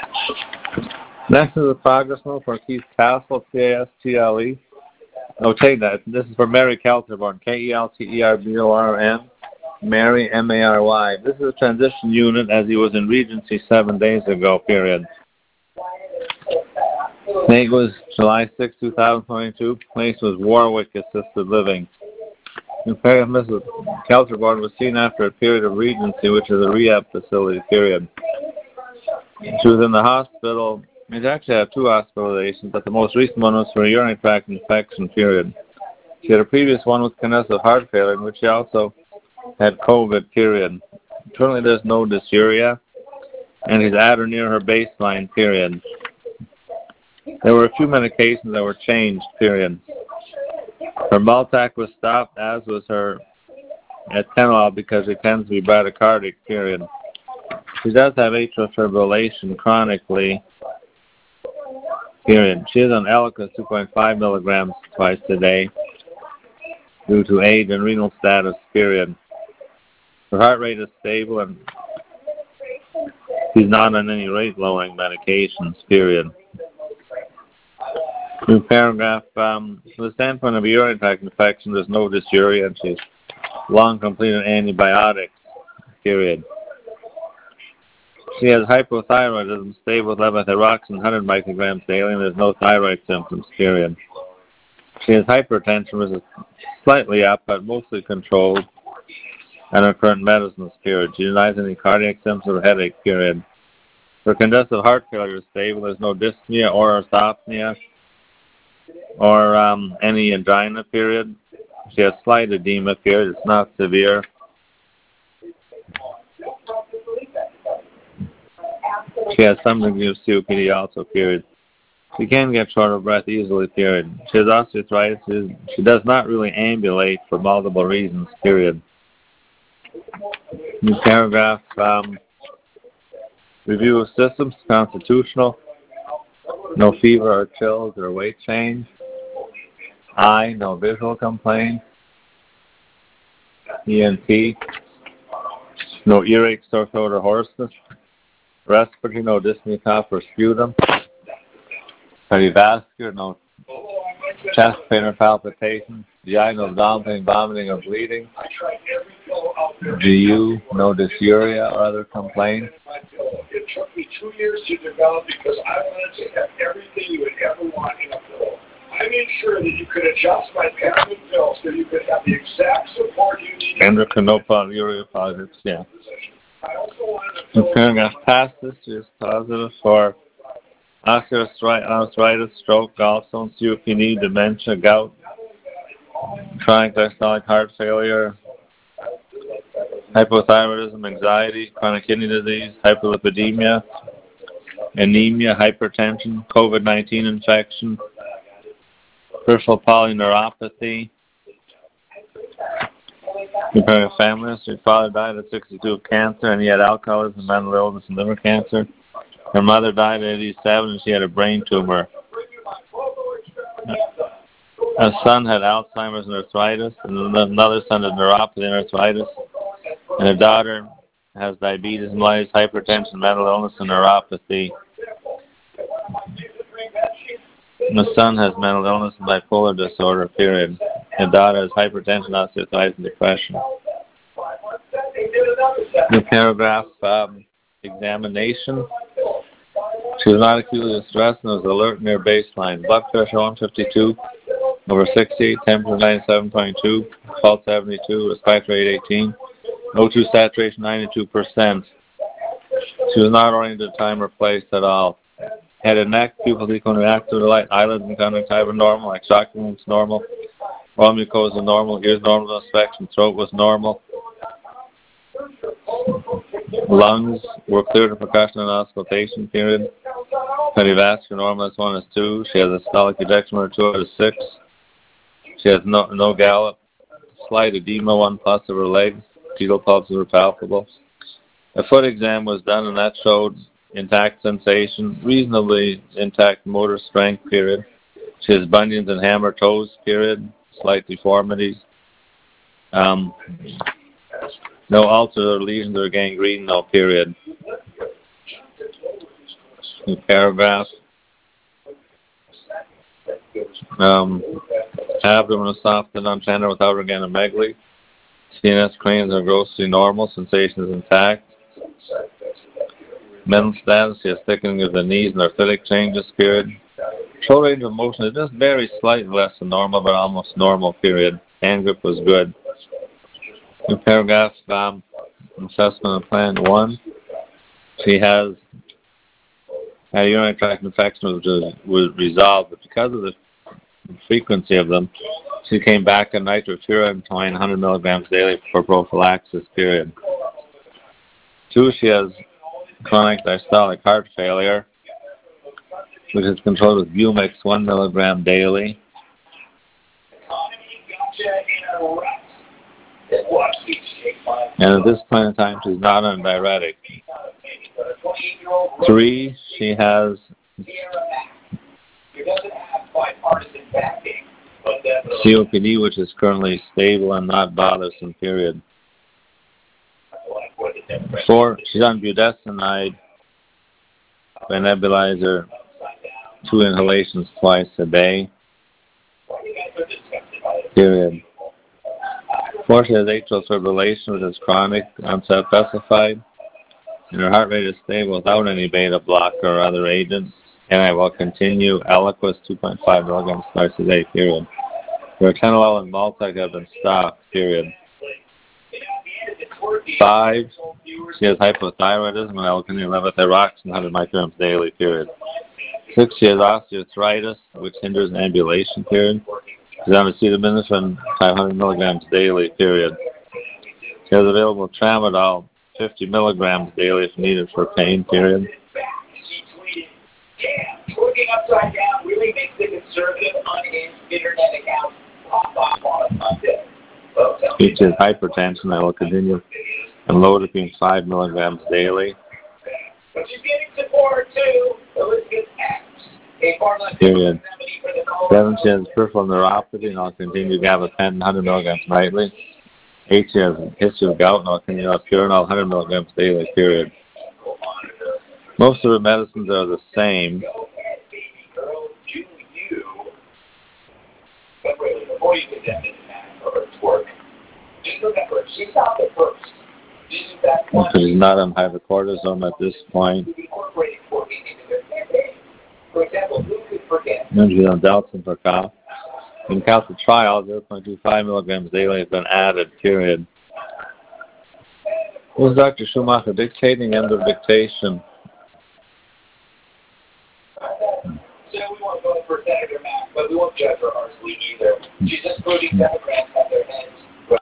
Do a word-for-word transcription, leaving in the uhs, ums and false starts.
Next is the progress note for Keith Castle, C A S T L E. Oh, take that. This is for Mary Kelterborn, K E L T E R B O R N, Mary, M A R Y. This is a transition unit as he was in Regency seven days ago, period. Date was July sixth, two thousand twenty-two. Place was Warwick Assisted Living. Missus Kelterborn was seen after a period of Regency, which is a rehab facility, period. She was in the hospital. He's actually had two hospitalizations, but the most recent one was for a urinary tract infection, period. She had a previous one with congestive heart failure, in which she also had COVID, period. Currently there's no dysuria, and he's at or near her baseline, period. There were a few medications that were changed, period. Her Baltac was stopped, as was her atenolol, because it tends to be bradycardic, period. She does have atrial fibrillation chronically, period. She is on Eliquis two point five milligrams twice a day due to age and renal status, period. Her heart rate is stable and she's not on any rate-lowering medications, period. New paragraph, um, from the standpoint of a urinary tract infection, there's no dysuria and she's long completed antibiotics, period. She has hypothyroidism, stable with levothyroxine, one hundred micrograms daily, and there's no thyroid symptoms, period. She has hypertension, which is slightly up, but mostly controlled, and her current medicines, period. She denies any cardiac symptoms or headache, period. Her congestive heart failure is stable. There's no dyspnea or orthopnea or um, any angina, period. She has slight edema, period. It's not severe. She has some degree of C O P D also, period. She can get short of breath easily, period. She has osteoarthritis. She does not really ambulate for multiple reasons, period. New paragraph, um, review of systems, constitutional, no fever or chills or weight change. Eye, no visual complaints. E N T, no earache, sore throat, or hoarseness. Respiratory, no dyspnea, cough, or sputum. Cardiovascular, no chest pain or palpitation. G I, no abdominal pain, vomiting, or bleeding. G U, no dysuria or other complaints. It took me two years to develop because I wanted to have everything you would ever want in a pill. I made sure that you could adjust my pattern pill so you could have the exact support you needed. Endocrinopolyuria positives, yeah. I also wanted to The paragraph past this is positive for osteoarthritis, stroke, gallstones, C O P D, dementia, gout, chronic diastolic heart failure, hypothyroidism, anxiety, chronic kidney disease, hyperlipidemia, anemia, hypertension, COVID nineteen infection, peripheral polyneuropathy. Comparing a family history, father died at sixty-two of cancer, and he had alcoholism, mental illness, and liver cancer. Her mother died at eighty-seven, and she had a brain tumor. Her son had Alzheimer's and arthritis, and another son had neuropathy and arthritis. And her daughter has diabetes, mellitus, hypertension, mental illness, and neuropathy. And the son has mental illness and bipolar disorder, period. Her daughter has hypertension, osteoarthritis, and depression. The paragraph, um, examination. She was not acutely distressed and was alert near baseline. Blood pressure one fifty-two over sixty, temperature ninety-seven point two, pulse seventy-two, respiratory rate eighteen, O two saturation ninety-two percent. She was not oriented to time or place at all. Head and neck, pupils equally active to light, eyelids and conjunctiva normal, like shock wounds normal, oral mucosa normal, ears normal inspection, throat was normal. Lungs were cleared of percussion and auscultation, period. Cardiovascular normal is one is two. She has a systolic ejection number two out of six. She has no no gallop. Slight edema, one plus of her legs. Fetal pulses were palpable. A foot exam was done, and that showed intact sensation, reasonably intact motor strength, period. She has bunions and hammer toes, period. Slight deformities. Um, no ulcer or lesions or gangrene, no, period. New paragraph. Um, abdomen is soft and untender without organomegaly. C N S cranials are grossly normal. Sensation is intact. Mental status, she has thickening of the knees and arthritic changes, period. Shoulder range of motion is just very slightly less than normal, but almost normal, period. Hand grip was good. New paragraph, um, assessment of plan one. She has had a urinary tract infection which was, was resolved, but because of the frequency of them, she came back at nitrofurantoin one hundred milligrams daily for prophylaxis, period. Two, she has chronic diastolic heart failure, which is controlled with Bumix one milligram daily. And at this point in time, she's not on diuretic. Three, she has C O P D, which is currently stable and not bothersome, period. Four, she's on budesonide, a nebulizer, two inhalations twice a day, period. Four, she has atrial fibrillation, which is chronic, unspecified, and her heart rate is stable without any beta blocker or other agent, and I will continue Eliquis two point five milligrams twice a day, period. Her atenolol and Maltec have been stopped, period. Five, she has hypothyroidism and I will continue levothyroxine one hundred micrograms daily, period. Six, she has osteoarthritis, which hinders ambulation, period. She's on acetaminophen five hundred milligrams daily, period. She has available tramadol fifty milligrams daily if needed for pain, period. Twerking upside down really makes the conservative, unhinged internet account pop off on a Sunday. Each is hypertension. I will continue amlodipine five milligrams daily. But she's getting support too. Elizabeth X. A period. Seven, she has peripheral neuropathy, and I'll continue gabapentin one hundred milligrams nightly. Eight, she has a history of gout, and I'll continue allopurinol one hundred milligrams daily, period. Most of her medicines are the same. Before you get that or twerk, just remember, she's not the first. She's in fact one. She's not on hydrocortisone at this point. For example, who could forget? And she's on daltepancol. In calcitriol, zero point two five milligrams daily has been added, period. Was Doctor Schumacher dictating? End of dictation. So we won't go for Senator Mack, but we won't judge her harshly either. She's just putting seven grams